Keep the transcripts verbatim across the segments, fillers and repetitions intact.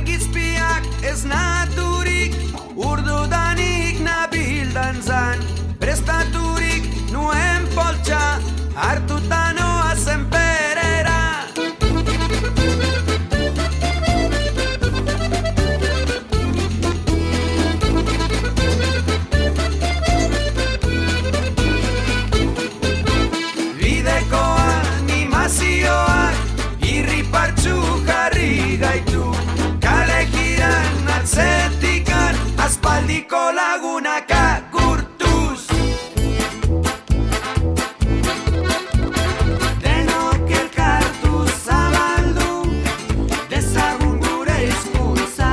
argizpiak ez naturik, urdudanik nabildan zan, prestaturik nuen poltsa, hartuta noa zenperera. Bideko animazioak irripartzu jarri gaitu, kale jiran atzetikan aspaldiko lagunak agurtuz. Denok elkartu zabaldu dezagun gure hizkuntza,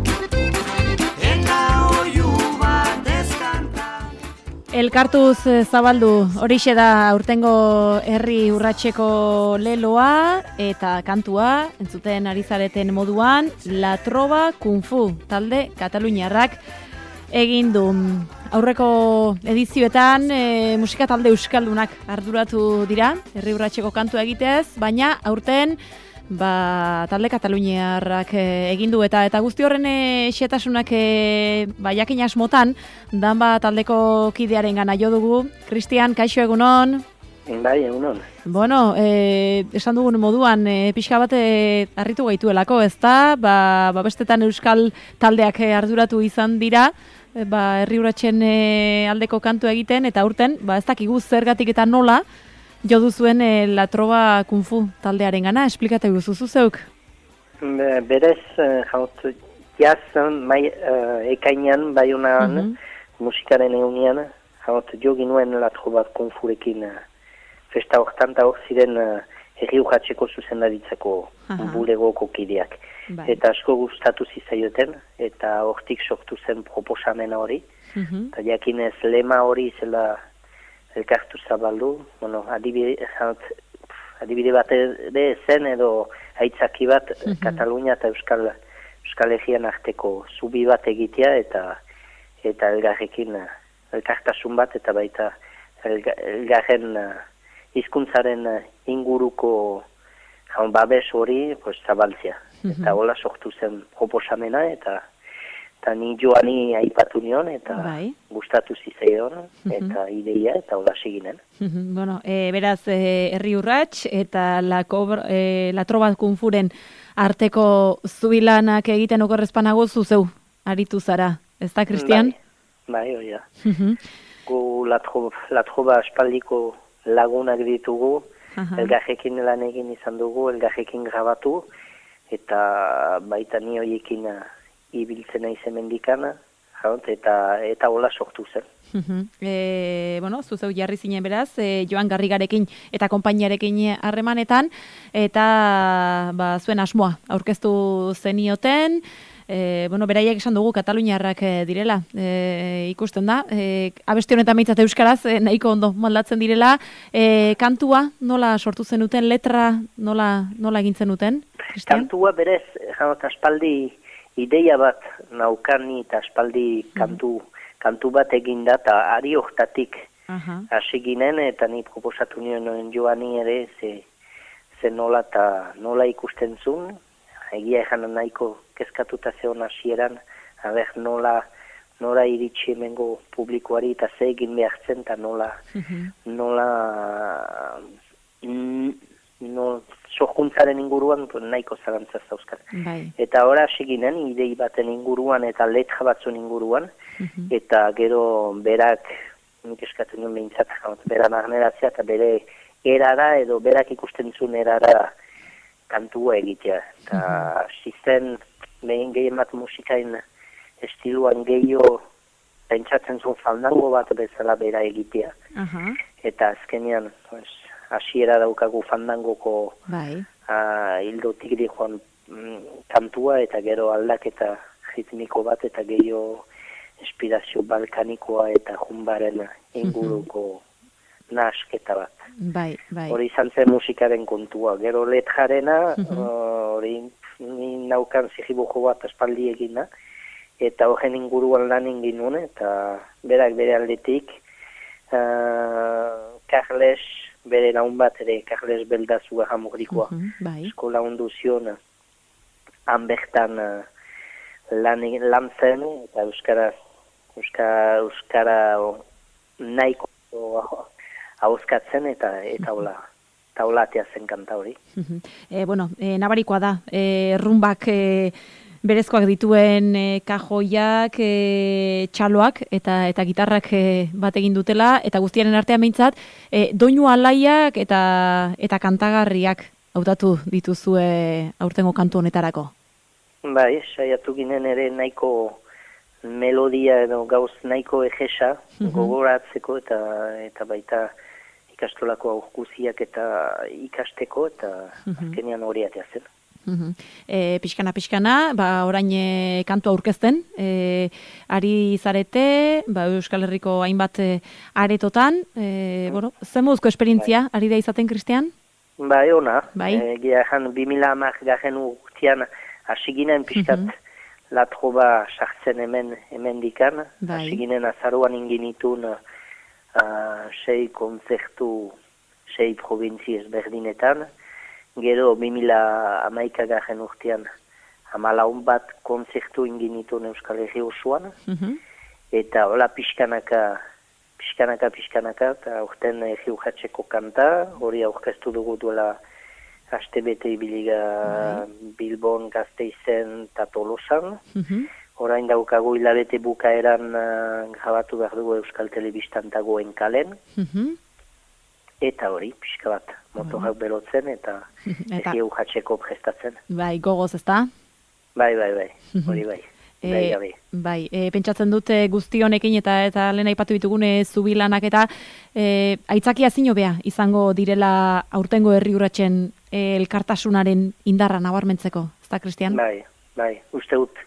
eta oihu bat ezkanta. Elkartuz zabaldu, horixe da aurtengo herri urratseko leloa eta kantua, entzuten ari zareten moduan, La Trova Kung Fu talde kataluniarrak egin du. Aurreko edizioetan e, musika talde euskaldunak arduratu dira, herri urratseko kantua egiteaz, baina aurten ba, talde kataluniarrak e, egin du eta eta guzti horren e, xetasunak e, ba, jakin asmotan, danba taldeko kidearen gana jo dugu. Kristian, kaixo egunon? Bai, egunon. Bueno, e, esan dugun moduan, e, pixka bat e, harritu gaituelako, ezta? Ba, ba bestetan euskal taldeak e, arduratu izan dira, e, ba, herri urratsen e, aldeko kantu egiten, eta urten, ba, ez dakigu zergatik eta nola, jo duzuen e, La Trova Kung Fu taldearen gana, esplikatu guzuzu zeuk? Be, berez, jaut, jaz, mai, uh, ekainan, bai honan, uh -huh. musikaren egunean, jaut, jo ginuen La Trova Kung Furekin uh, festa hortan, eta hor ziren uh, herri urratseko zuzendaritzako bulegoko kideak. Bai. Eta asko gustatu zizaioten, eta hortik sortu zen proposamena hori, uh -huh. eta jakinez lema hori zela elkartu zabaldu, bueno, adibide, adibide bat ere zen edo aitzaki bat uh -huh. Katalunia eta Euskal, Euskal Herrian arteko zubi bat egitea eta eta elgarrekin elkartasun bat eta baita elgarren hizkuntzaren inguruko jaun babes hori pues, zabaltzea. Uh -huh. Eta hola sortu zen proposamena eta eta ni joani aipatu nion eta bai. Gustatu zitzaion uh-huh. eta ideia eta hola seginen. Uh-huh. Bueno, e, beraz e, herri urrats eta la, e, la Trova Kung Furen arteko zubilanak egiten okorrezpanago zuzeu aritu zara, ez da, Kristian? Bai, bai, hori da. Uh-huh. Gu la Trova, la Trova aspaldiko lagunak ditugu, uh-huh. elgarrekin lan egin izan dugu, elgarrekin grabatu, eta baita ni horiekin ibiltzen naiz hemendikana, eta eta hola sortu zen. Uh-huh. E, bueno, zuzeu jarri zinen beraz, e, Joan Garrigarekin eta konpainiarekin harremanetan, eta ba, zuen asmoa aurkeztu zenioten, e, bueno, beraiek esan dugu kataluniarrak e, direla, e, ikusten da, e, abesti honetan meitzat euskaraz, e, nahiko ondo moldatzen direla, e, kantua nola sortu zenuten, letra nola, nola egin zenuten? Christian? Kantua berez, janot, aspaldi ideia bat naukani eta aspaldi kantu, kantu bat eginda eta ari hortatik hasi ginen eta ni proposatu nion joani ere ze, ze nola eta nola ikusten zuen, egia egan nahiko kezkatuta zeon hasieran, aber nola, nola iritsi hemengo publikoari eta ze egin behartzen eta nola, uh-huh. nola mm, no, sorkuntzaren inguruan nahiko zalantzaz dauzkat. Bai. Eta ora hasi ginen idei baten inguruan eta letra batzun inguruan, uh-huh. eta gero berak, nik eskatzen nuen behintzat, bera narneratzea eta bere erara edo berak ikusten zuen erara kantua egitea. Eta hasi uh-huh. zen behin gehien bat musikain estiluan gehiago pentsatzen zuen fandango bat bezala bera egitea. Uh-huh. Eta azkenean, pues, hasiera daukagu fandangoko bai. uh, hildotik joan mm, kantua eta gero aldaketa ritmiko bat eta gehiago inspirazio balkanikoa eta jumbaren inguruko uh-huh. nasketa bat. Bai, bai. Hori izan zen musikaren kontua. Gero letrarena, hori uh-huh. uh, naukan zigibujo bat aspaldi egina, eta horren inguruan lan ingin nuen, eta berak bere aldetik, uh, Carles, bere laun bat ere, Carles Beldazua jamurrikoa, uh-huh, bai. Eskola ondu zion, han bertan uh, lan, lan zen, eta euskara, euskara, euskara nahiko hauskatzen, eta eta hola, eta hola atea zen kanta hori. e, bueno, e, nabarikoa da, e, rumbak e, berezkoak dituen e, kajoiak, e, txaloak eta eta gitarrak e, bat egin dutela, eta guztiaren artean behintzat, e, doinu alaiak eta eta kantagarriak hautatu dituzue aurtengo kantu honetarako. Bai, saiatu ginen ere nahiko melodia edo gauz nahiko egesa, mm-hmm. gogoratzeko eta eta baita ikastolako aurkuziak eta ikasteko, eta mm-hmm. azkenean hori atea zen. Mm-hmm. E, pixkana, pixkana, ba, orain e, kantua aurkezten, e, ari zarete, ba, Euskal Herriko hainbat e, aretotan, e, bueno, zen moduzko esperientzia, bai. Ari da izaten, Kristian? Bai, ona, bai. E, gehan bi mila hamar garen urtean hasi ginen pixkat mm-hmm. La Trova sartzen hemen, hemen dikan, bai. Hasi ginen azaruan inginitun uh, sei konzertu, sei provintzi ezberdinetan, gero bi mila hamaika garen urtean hamalaun bat konzertu inginitun Euskal Herri osoan, mm-hmm. eta hola pixkanaka, pixkanaka, pixkanaka, eta urten Herri Urratseko kanta, hori aurkeztu dugu duela aste bete ibiliga bai. Bilbon, Gasteizen eta Tolosan. Mm-hmm. Orain daukagu hilabete bukaeran uh, grabatu behar dugu Euskal Telebistan dagoen kalen. Mm-hmm. Eta hori, pixka bat, motorrak berotzen eta Herri Urratseko prestatzen. Bai, gogoz ezta? Bai, bai, bai, hori bai. E, bai, e, pentsatzen dute guzti honekin eta eta lehen aipatu ditugune zubilanak eta e, aitzakia zino bea izango direla aurtengo Herri Urratsen e, elkartasunaren indarra nabarmentzeko, ez da, Kristian? Bai, bai, uste dut,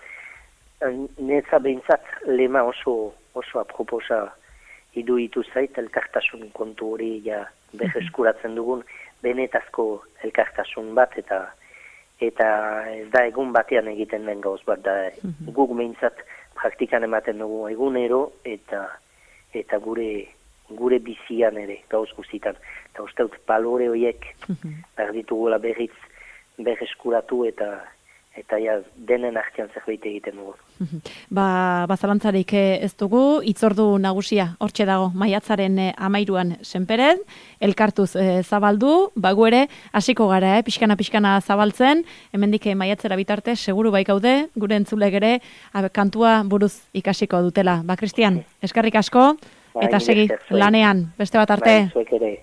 netza behintzat lema oso, oso aproposa iduitu zait, elkartasun kontu hori ja berreskuratzen dugun benetazko elkartasun bat, eta eta ez da egun batean egiten den gauz bat da, mm-hmm. guk behintzat praktikan ematen dugu egunero eta eta gure gure bizian ere gauz guztitan. Eta uste dut balore horiek mm-hmm. behar ditugula berriz berreskuratu eta eta ja denen artean zerbait egiten dugu. Mm-hmm. Ba, bazalantzarik ez dugu, itzordu nagusia hortxe dago maiatzaren hamairuan senperen, elkartuz e, zabaldu, bagu ere hasiko gara, eh, pixkana pixkana zabaltzen, hemendik maiatzera bitarte seguru bai gaude, gure entzulek ere kantua buruz ikasiko dutela. Ba, Kristian, eskerrik asko, ba, eta segi lanean, beste bat arte. Ba, zuek ere,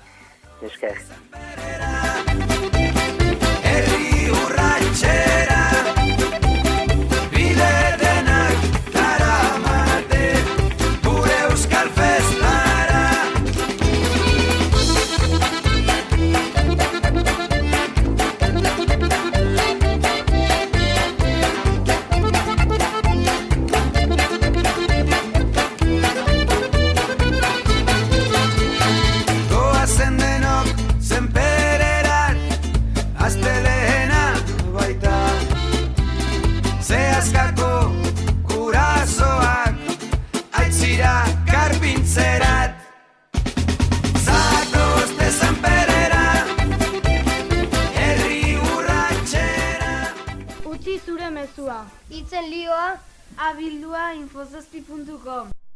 esker. Herri Urratsera bide denak daramate gure euskal festara. Goazen denok zenpereran astelehena baita, zehazkako kurazoak aitzira karpintzerat. Zakozte zenperera, Herri Urratsera. Utzi zure mezua. Itzen lioa, abildua infozazpi puntu com.